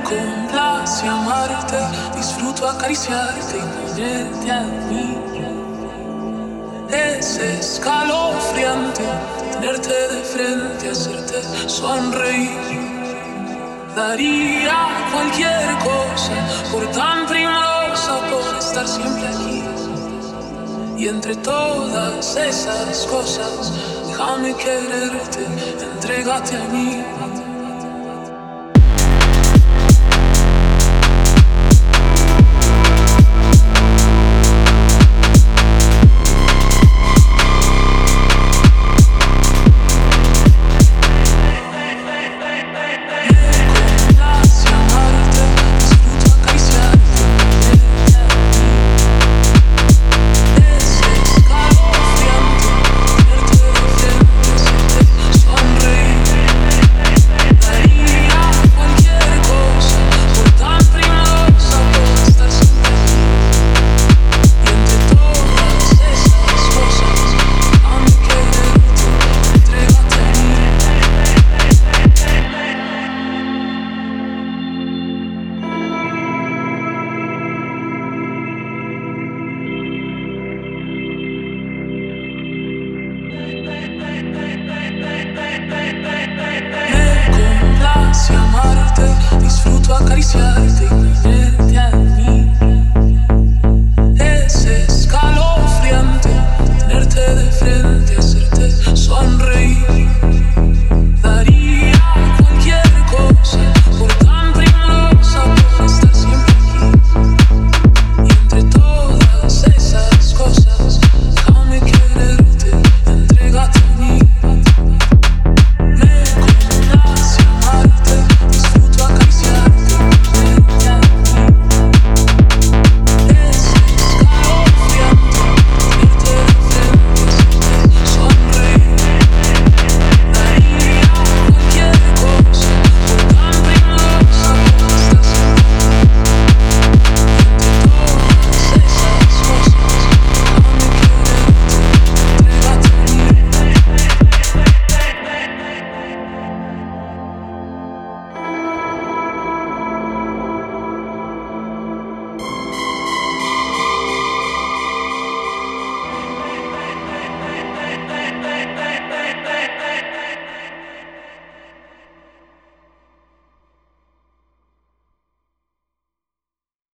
complace amarte, disfruto acariciarte y tenerte a mí. Es escalofriante tenerte de frente, hacerte sonreír. Daría cualquier cosa por tan primorosa, por estar siempre aquí. Y entre todas esas cosas, déjame quererte, entrégate a mí. Amarte, disfruto acariciarte.